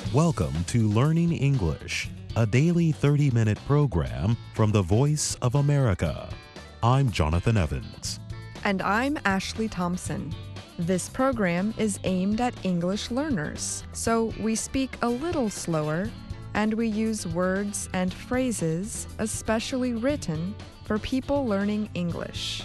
Welcome to Learning English, a daily 30-minute program from the Voice of America. I'm Jonathan Evans. And I'm Ashley Thompson. This program is aimed at English learners, so we speak a little slower and we use words and phrases especially written for people learning English.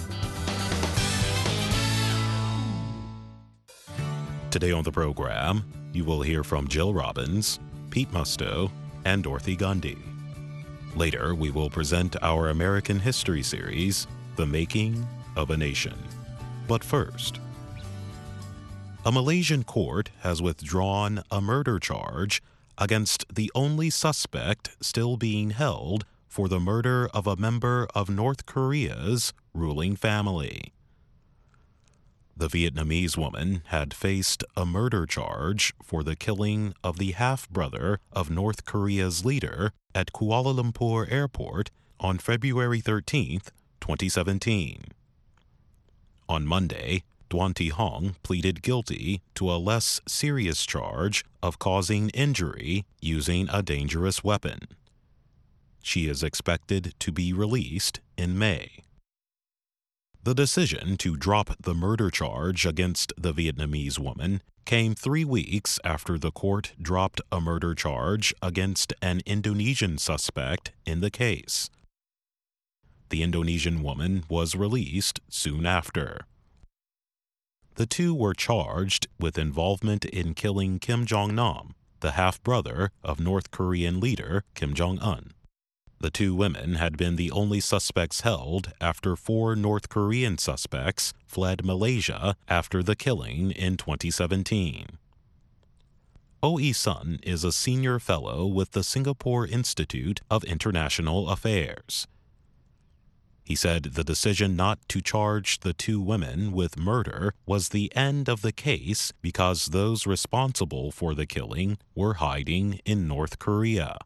Today on the program, you will hear from Jill Robbins, Pete Musto, and Dorothy Gundy. Later, we will present our American history series, The Making of a Nation. But first, a Malaysian court has withdrawn a murder charge against the only suspect still being held for the murder of a member of North Korea's ruling family. The Vietnamese woman had faced a murder charge for the killing of the half-brother of North Korea's leader at Kuala Lumpur Airport on February 13, 2017. On Monday, Duan Thi Hong pleaded guilty to a less serious charge of causing injury using a dangerous weapon. She is expected to be released in May. The decision to drop the murder charge against the Vietnamese woman came 3 weeks after the court dropped a murder charge against an Indonesian suspect in the case. The Indonesian woman was released soon after. The two were charged with involvement in killing Kim Jong-nam, the half-brother of North Korean leader Kim Jong-un. The two women had been the only suspects held after 4 North Korean suspects fled Malaysia after the killing in 2017. O.E. Sun is a senior fellow with the Singapore Institute of International Affairs. He said the decision not to charge the two women with murder was the end of the case because those responsible for the killing were hiding in North Korea.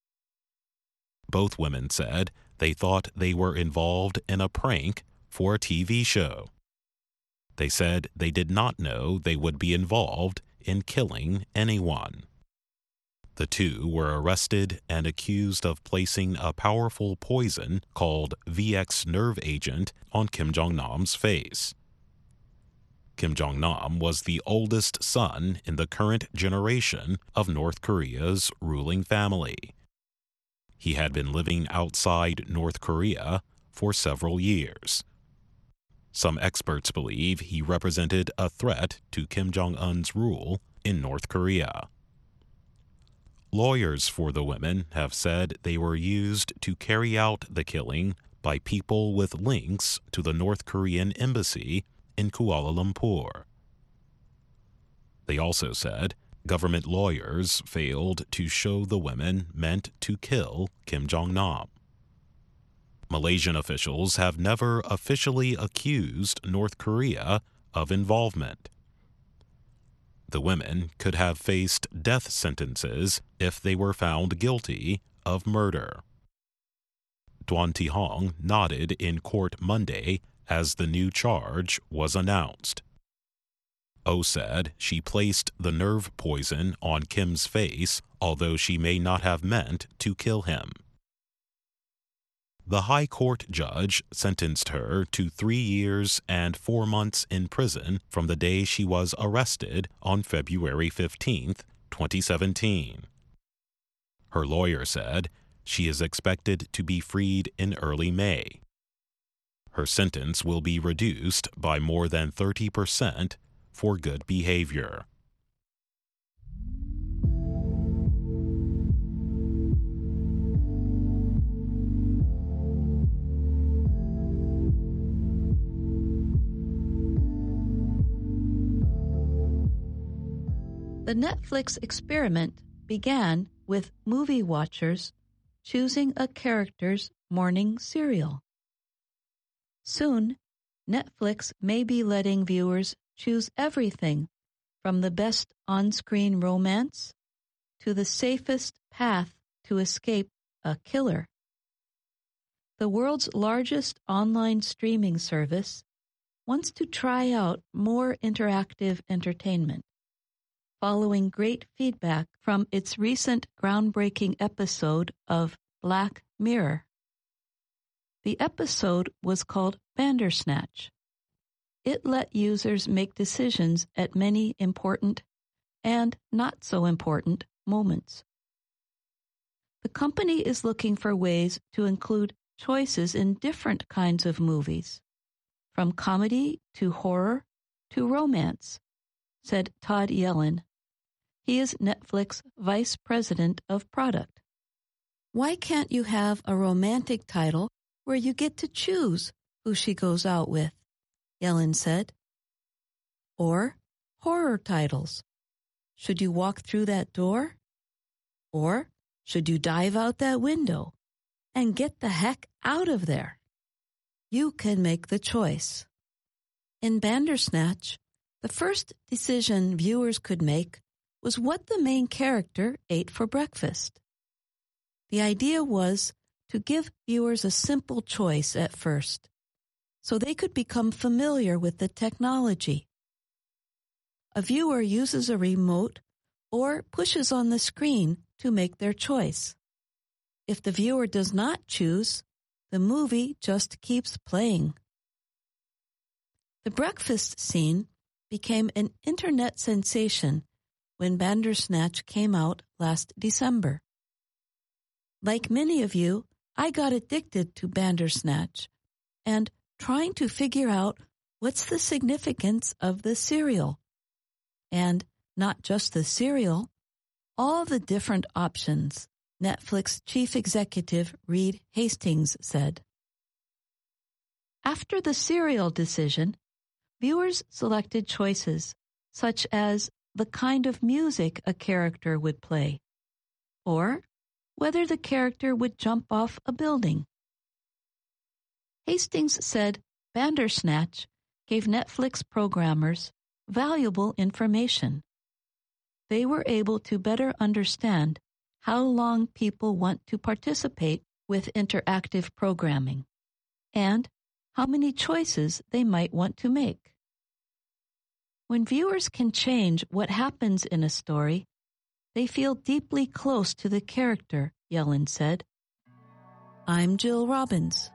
Both women said they thought they were involved in a prank for a TV show. They said they did not know they would be involved in killing anyone. The two were arrested and accused of placing a powerful poison called VX nerve agent on Kim Jong-nam's face. Kim Jong-nam was the oldest son in the current generation of North Korea's ruling family. He had been living outside North Korea for several years. Some experts believe he represented a threat to Kim Jong-un's rule in North Korea. Lawyers for the women have said they were used to carry out the killing by people with links to the North Korean embassy in Kuala Lumpur. They also said government lawyers failed to show the women meant to kill Kim Jong-nam. Malaysian officials have never officially accused North Korea of involvement. The women could have faced death sentences if they were found guilty of murder. Duan Thi Hong nodded in court Monday as the new charge was announced. Oh said she placed the nerve poison on Kim's face, although she may not have meant to kill him. The High Court judge sentenced her to 3 years and 4 months in prison from the day she was arrested on February 15, 2017. Her lawyer said she is expected to be freed in early May. Her sentence will be reduced by more than 30% for good behavior. The Netflix experiment began with movie watchers choosing a character's morning cereal. Soon, Netflix may be letting viewers choose everything from the best on-screen romance to the safest path to escape a killer. The world's largest online streaming service wants to try out more interactive entertainment. following great feedback from its recent groundbreaking episode of Black Mirror. The episode was called Bandersnatch. It let users make decisions at many important and not so important moments. The company is looking for ways to include choices in different kinds of movies, from comedy to horror to romance, said Todd Yellin. He is Netflix Vice President of Product. Why can't you have a romantic title where you get to choose who she goes out with? Yellin said. Or horror titles. Should you walk through that door? Or should you dive out that window and get the heck out of there? You can make the choice. In Bandersnatch, the first decision viewers could make was what the main character ate for breakfast. The idea was to give viewers a simple choice at first, so they could become familiar with the technology. A viewer uses a remote or pushes on the screen to make their choice. If the viewer does not choose, the movie just keeps playing. The breakfast scene became an internet sensation when Bandersnatch came out last December. Like many of you, I got addicted to Bandersnatch and trying to figure out what's the significance of the cereal. And not just the cereal, all the different options, Netflix chief executive Reed Hastings said. After the cereal decision, viewers selected choices such as the kind of music a character would play, or whether the character would jump off a building. Hastings said Bandersnatch gave Netflix programmers valuable information. They were able to better understand how long people want to participate with interactive programming and how many choices they might want to make. When viewers can change what happens in a story, they feel deeply close to the character, Yellin said. I'm Jill Robbins.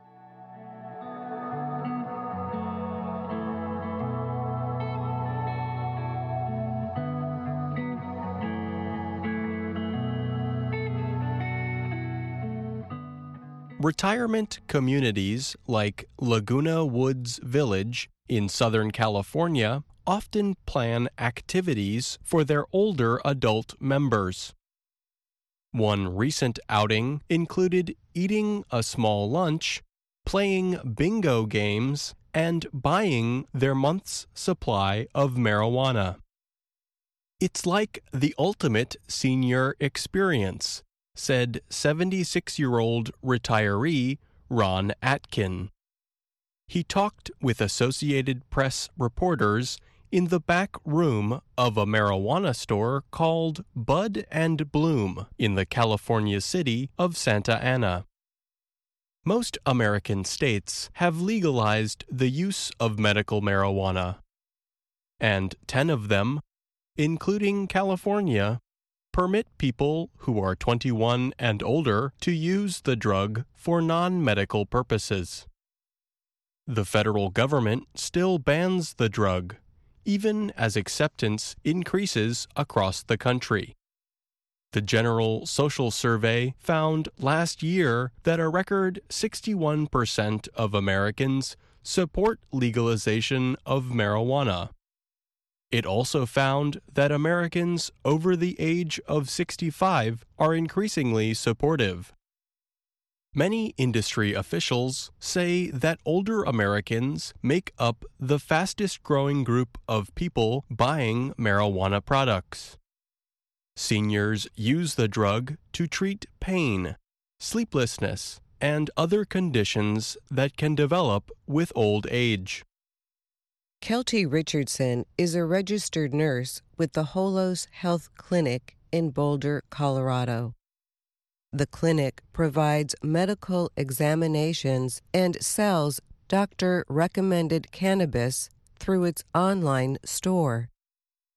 Retirement communities like Laguna Woods Village in Southern California often plan activities for their older adult members. One recent outing included eating a small lunch, playing bingo games, and buying their month's supply of marijuana. It's like the ultimate senior experience, said 76-year-old retiree Ron Atkin. He talked with Associated Press reporters in the back room of a marijuana store called Bud and Bloom in the California city of Santa Ana. Most American states have legalized the use of medical marijuana, and 10 of them, including California, permit people who are 21 and older to use the drug for non-medical purposes. The federal government still bans the drug, even as acceptance increases across the country. The General Social Survey found last year that a record 61% of Americans support legalization of marijuana. It also found that Americans over the age of 65 are increasingly supportive. Many industry officials say that older Americans make up the fastest-growing group of people buying marijuana products. Seniors use the drug to treat pain, sleeplessness, and other conditions that can develop with old age. Kelty Richardson is a registered nurse with the Holos Health Clinic in Boulder, Colorado. The clinic provides medical examinations and sells doctor-recommended cannabis through its online store.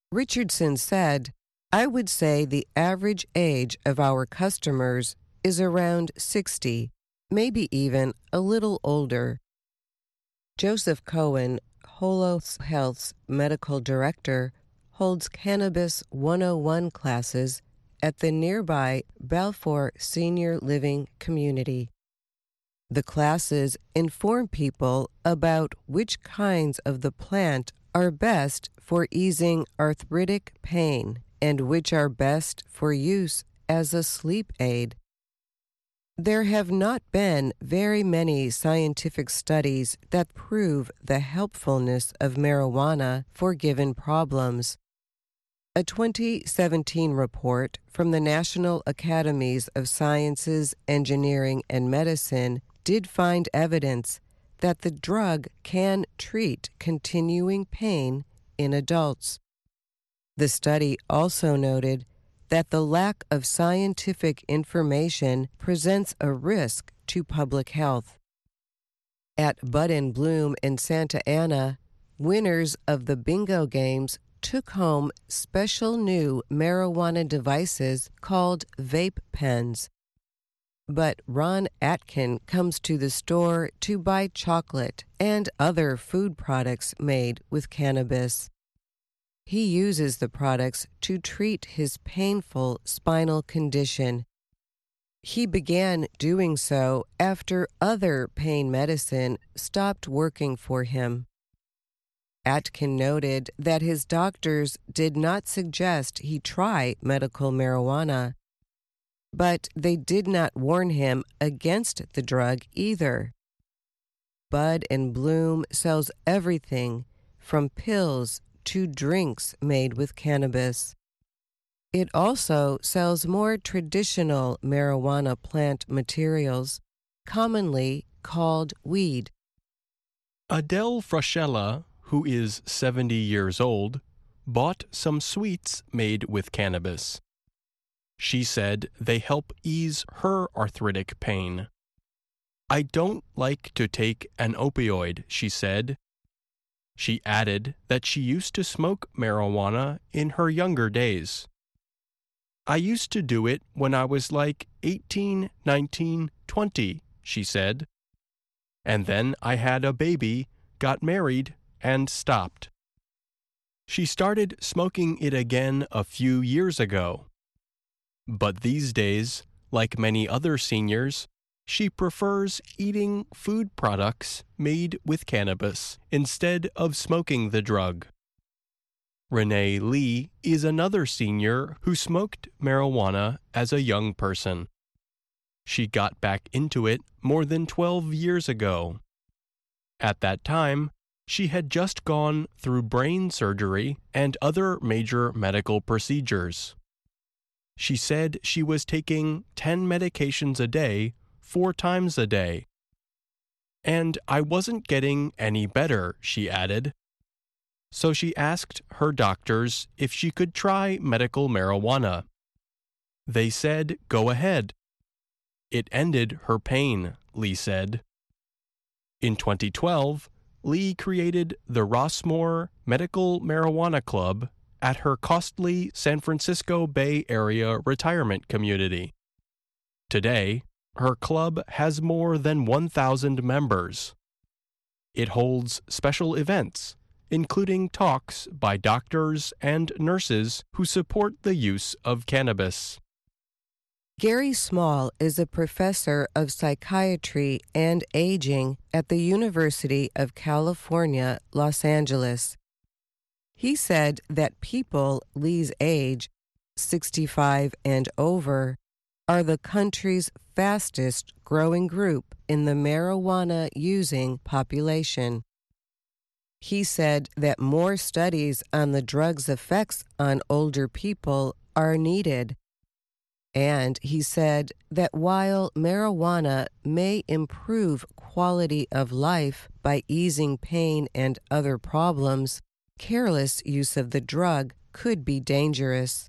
Richardson said, "I would say the average age of our customers is around 60, maybe even a little older." Joseph Cohen, Holos Health's medical director, holds Cannabis 101 classes at the nearby Balfour Senior Living Community. The classes inform people about which kinds of the plant are best for easing arthritic pain and which are best for use as a sleep aid. There have not been very many scientific studies that prove the helpfulness of marijuana for given problems. A 2017 report from the National Academies of Sciences, Engineering, and Medicine did find evidence that the drug can treat continuing pain in adults. The study also noted that the lack of scientific information presents a risk to public health. At Bud and Bloom in Santa Ana, winners of the bingo games took home special new marijuana devices called vape pens. But Ron Atkin comes to the store to buy chocolate and other food products made with cannabis. He uses the products to treat his painful spinal condition. He began doing so after other pain medicine stopped working for him. Atkin noted that his doctors did not suggest he try medical marijuana, but they did not warn him against the drug either. Bud and Bloom sells everything from pills to drinks made with cannabis. It also sells more traditional marijuana plant materials, commonly called weed. Adele Frashella, who is 70 years old, bought some sweets made with cannabis. She said they help ease her arthritic pain. "I don't like to take an opioid," she said. She added that she used to smoke marijuana in her younger days. "I used to do it when I was like 18, 19, 20, she said. "And then I had a baby, got married, and stopped." She started smoking it again a few years ago. But these days, like many other seniors, she prefers eating food products made with cannabis instead of smoking the drug. Renee Lee is another senior who smoked marijuana as a young person. She got back into it more than 12 years ago. At that time, she had just gone through brain surgery and other major medical procedures. She said she was taking 10 medications a day, 4 times a day. "And I wasn't getting any better," she added. So she asked her doctors if she could try medical marijuana. They said, "Go ahead." "It ended her pain," Lee said. In 2012, Lee created the Rossmore Medical Marijuana Club at her costly San Francisco Bay Area retirement community. Today, her club has more than 1,000 members. It holds special events, including talks by doctors and nurses who support the use of cannabis. Gary Small is a professor of psychiatry and aging at the University of California, Los Angeles. He said that people Lee's age, 65 and over, are the country's fastest growing group in the marijuana-using population. He said that more studies on the drug's effects on older people are needed. And he said that while marijuana may improve quality of life by easing pain and other problems, careless use of the drug could be dangerous.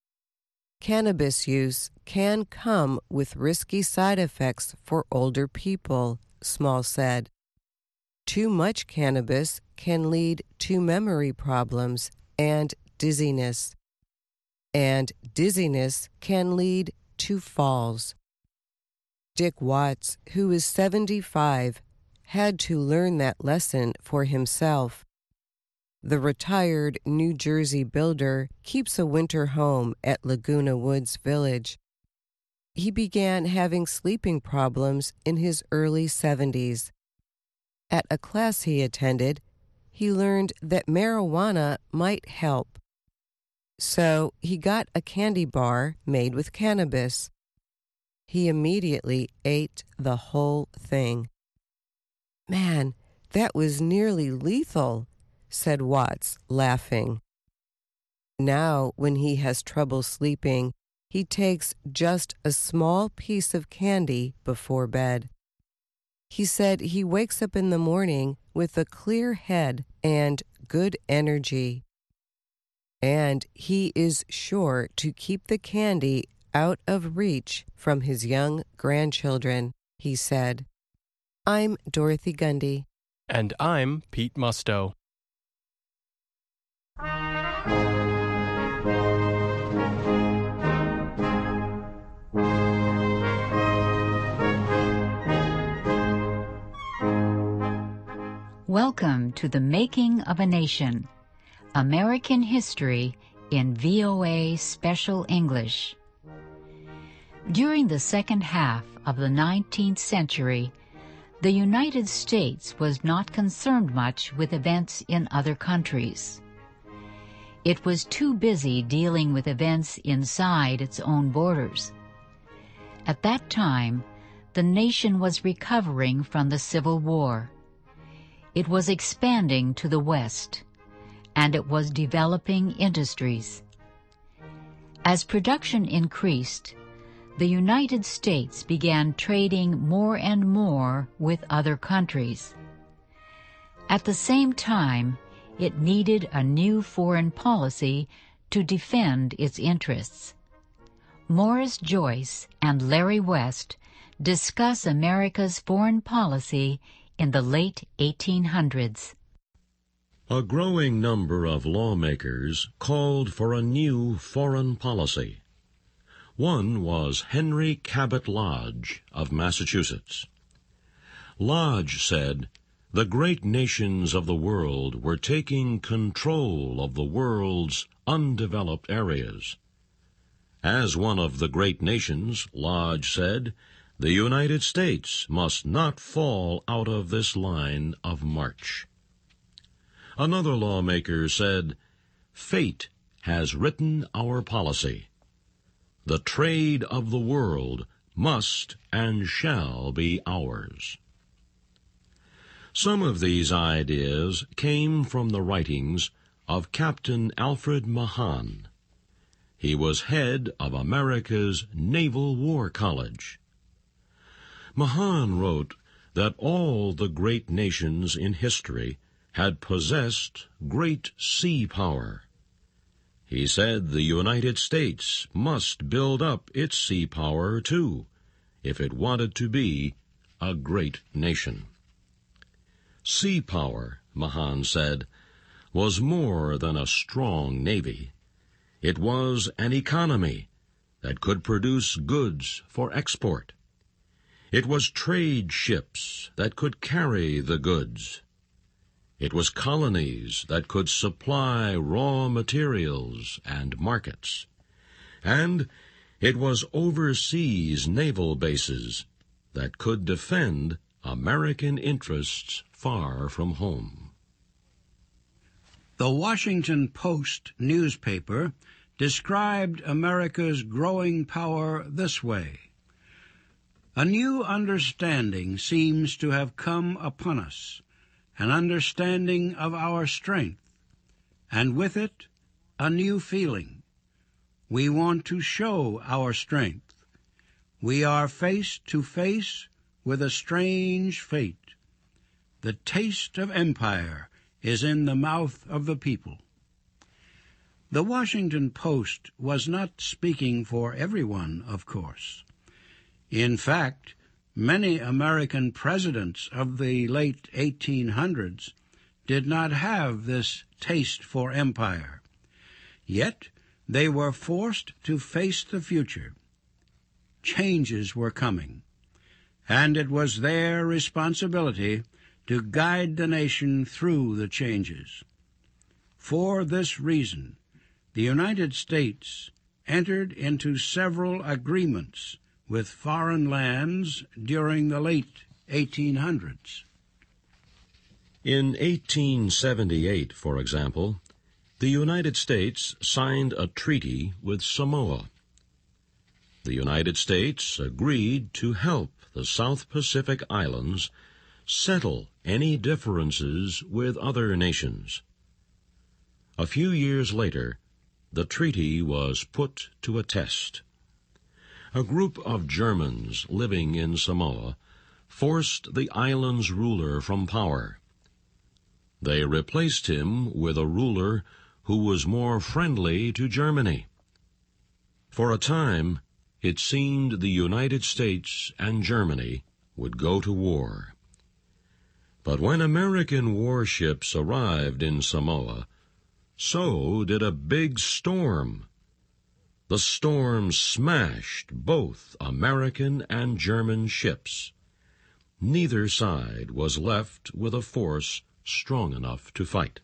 Cannabis use can come with risky side effects for older people, Small said. Too much cannabis can lead to memory problems and dizziness, and dizziness can lead to falls. Dick Watts, who is 75, had to learn that lesson for himself. The retired New Jersey builder keeps a winter home at Laguna Woods Village. He began having sleeping problems in his early 70s. At a class he attended, he learned that marijuana might help. So he got a candy bar made with cannabis. He immediately ate the whole thing. "Man, that was nearly lethal," said Watts, laughing. Now, when he has trouble sleeping, he takes just a small piece of candy before bed. He said he wakes up in the morning with a clear head and good energy. And he is sure to keep the candy out of reach from his young grandchildren, he said. I'm Dorothy Gundy. And I'm Pete Musto. Welcome to The Making of a Nation, American History in VOA Special English. During the second half of the 19th century, the United States was not concerned much with events in other countries. It was too busy dealing with events inside its own borders. At that time, the nation was recovering from the Civil War. It was expanding to the west, and it was developing industries. As production increased, the United States began trading more and more with other countries. At the same time, it needed a new foreign policy to defend its interests. Morris Joyce and Larry West discuss America's foreign policy in the late 1800s. A growing number of lawmakers called for a new foreign policy. One was Henry Cabot Lodge of Massachusetts. Lodge said, the great nations of the world were taking control of the world's undeveloped areas. As one of the great nations, Lodge said, the United States must not fall out of this line of march. Another lawmaker said, fate has written our policy. The trade of the world must and shall be ours. Some of these ideas came from the writings of Captain Alfred Mahan. He was head of America's Naval War College. Mahan wrote that all the great nations in history had possessed great sea power. He said the United States must build up its sea power, too, if it wanted to be a great nation. Sea power, Mahan said, was more than a strong navy. It was an economy that could produce goods for export. It was trade ships that could carry the goods. It was colonies that could supply raw materials and markets. And it was overseas naval bases that could defend American interests far from home. The Washington Post newspaper described America's growing power this way. A new understanding seems to have come upon us, an understanding of our strength, and with it, a new feeling. We want to show our strength. We are face to face with a strange fate. The taste of empire is in the mouth of the people. The Washington Post was not speaking for everyone, of course. In fact, many American presidents of the late 1800s did not have this taste for empire. Yet they were forced to face the future. Changes were coming, and it was their responsibility to guide the nation through the changes. For this reason, the United States entered into several agreements with foreign lands during the late 1800s. In 1878, for example, the United States signed a treaty with Samoa. The United States agreed to help the South Pacific Islands settle any differences with other nations. A few years later, the treaty was put to a test. A group of Germans living in Samoa forced the island's ruler from power. They replaced him with a ruler who was more friendly to Germany. For a time, it seemed the United States and Germany would go to war. But when American warships arrived in Samoa, so did a big storm. The storm smashed both American and German ships. Neither side was left with a force strong enough to fight.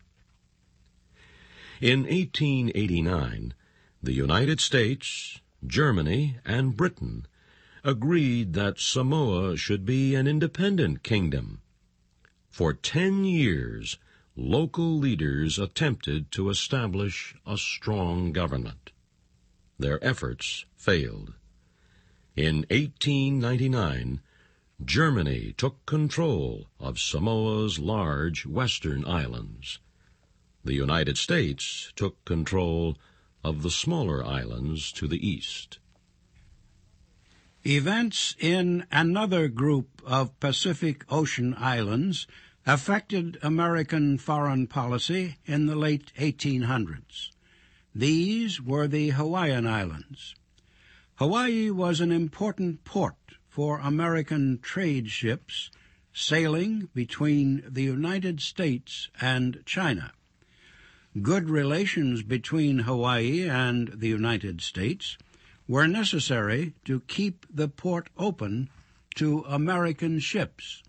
In 1889, the United States, Germany, and Britain agreed that Samoa should be an independent kingdom. For 10 years, local leaders attempted to establish a strong government. Their efforts failed. In 1899, Germany took control of Samoa's large western islands. The United States took control of the smaller islands to the east. Events in another group of Pacific Ocean islands affected American foreign policy in the late 1800s. These were the Hawaiian Islands. Hawaii was an important port for American trade ships sailing between the United States and China. Good relations between Hawaii and the United States were necessary to keep the port open to American ships.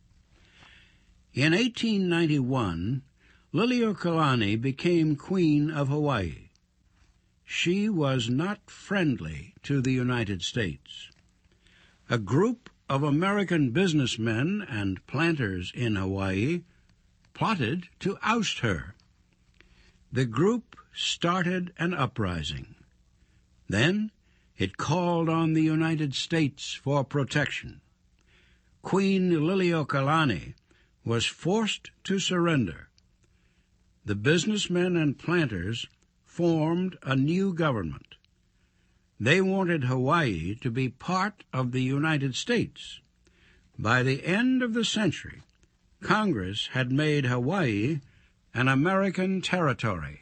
In 1891, Liliuokalani became Queen of Hawaii. She was not friendly to the United States. A group of American businessmen and planters in Hawaii plotted to oust her. The group started an uprising. Then it called on the United States for protection. Queen Liliuokalani was forced to surrender. The businessmen and planters formed a new government. They wanted Hawaii to be part of the United States. By the end of the century, Congress had made Hawaii an American territory.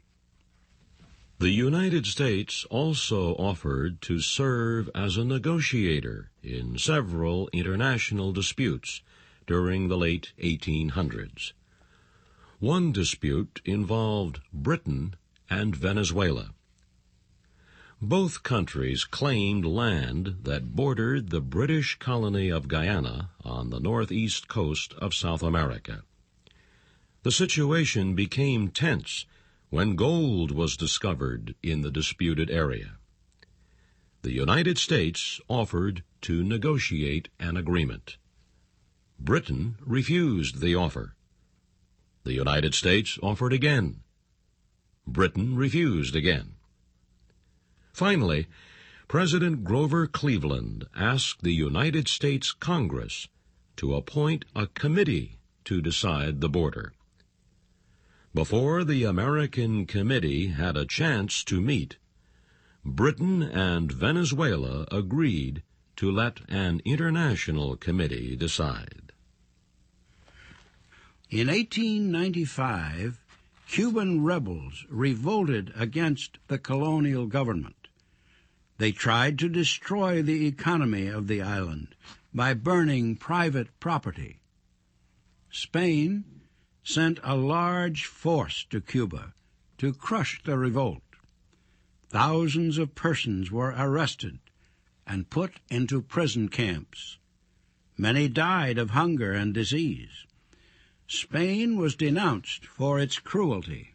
The United States also offered to serve as a negotiator in several international disputes during the late 1800s. One dispute involved Britain and Venezuela. Both countries claimed land that bordered the British colony of Guyana on the northeast coast of South America. The situation became tense when gold was discovered in the disputed area. The United States offered to negotiate an agreement. Britain refused the offer. The United States offered again. Britain refused again. Finally, President Grover Cleveland asked the United States Congress to appoint a committee to decide the border. Before the American committee had a chance to meet, Britain and Venezuela agreed to let an international committee decide. In 1895, Cuban rebels revolted against the colonial government. They tried to destroy the economy of the island by burning private property. Spain sent a large force to Cuba to crush the revolt. thousands of persons were arrested and put into prison camps. Many died of hunger and disease. Spain was denounced for its cruelty.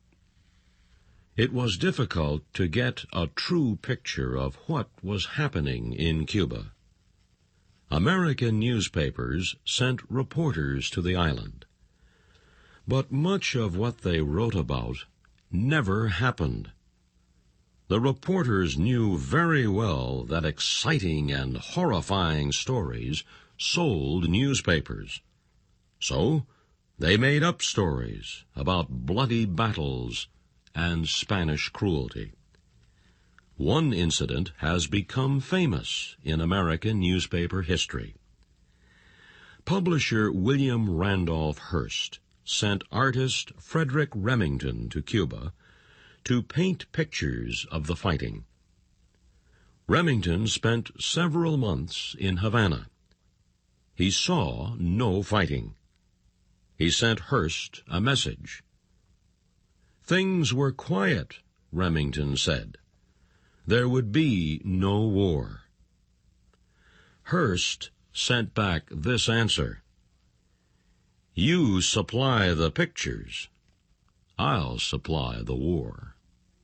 It was difficult to get a true picture of what was happening in Cuba. American newspapers sent reporters to the island. But much of what they wrote about never happened. The reporters knew very well that exciting and horrifying stories sold newspapers. So they made up stories about bloody battles and Spanish cruelty. One incident has become famous in American newspaper history. Publisher William Randolph Hearst sent artist Frederick Remington to Cuba to paint pictures of the fighting. Remington spent several months in Havana. He saw no fighting. He sent Hearst a message. Things were quiet, Remington said. There would be no war. Hearst sent back this answer. You supply the pictures. I'll supply the war.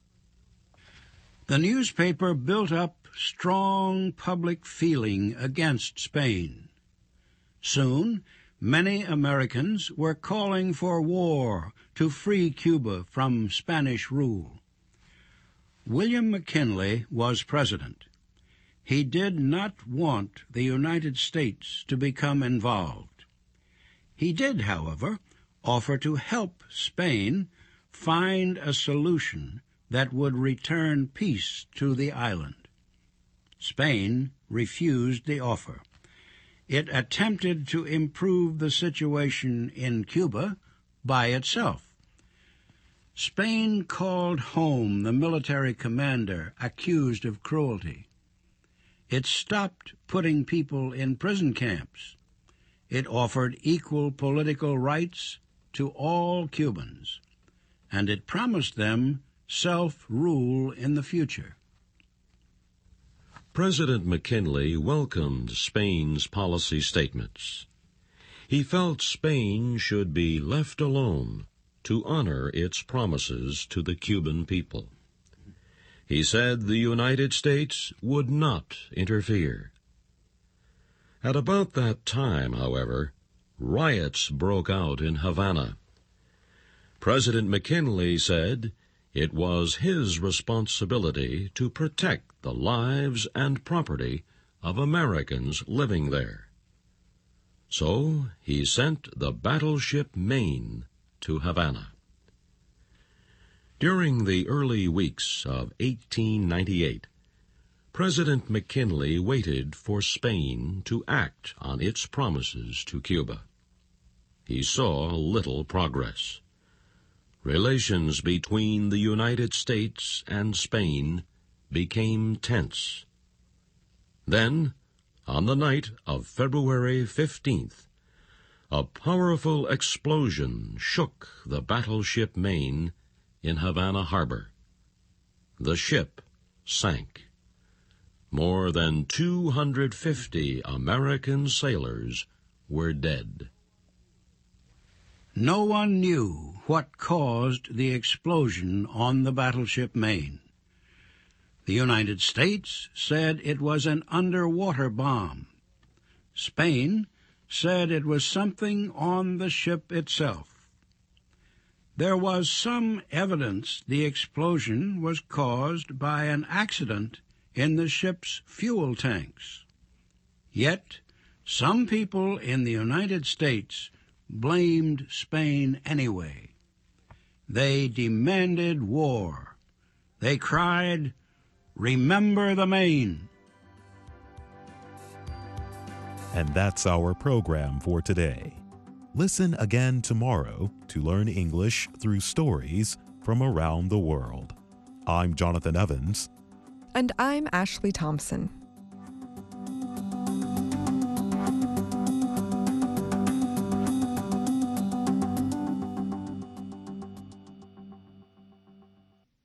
The newspaper built up strong public feeling against Spain. Soon, many Americans were calling for war to free Cuba from Spanish rule. William McKinley was president. He did not want the United States to become involved. He did, however, offer to help Spain find a solution that would return peace to the island. Spain refused the offer. It attempted to improve the situation in Cuba by itself. Spain called home the military commander accused of cruelty. It stopped putting people in prison camps. It offered equal political rights to all Cubans, and it promised them self-rule in the future. President McKinley welcomed Spain's policy statements. He felt Spain should be left alone to honor its promises to the Cuban people. He said the United States would not interfere. At about that time, however, riots broke out in Havana. President McKinley said it was his responsibility to protect the lives and property of Americans living there. So he sent the battleship Maine to Havana. During the early weeks of 1898, President McKinley waited for Spain to act on its promises to Cuba. He saw little progress. Relations between the United States and Spain became tense. Then, on the night of February 15th, a powerful explosion shook the battleship Maine in Havana Harbor. The ship sank. More than 250 American sailors were dead. No one knew what caused the explosion on the battleship Maine. The United States said it was an underwater bomb. Spain said it was something on the ship itself. There was some evidence the explosion was caused by an accident in the ship's fuel tanks. Yet, some people in the United States blamed Spain anyway. They demanded war. They cried, "Remember the Maine!" And that's our program for today. Listen again tomorrow to learn English through stories from around the world. I'm Jonathan Evans. And I'm Ashley Thompson.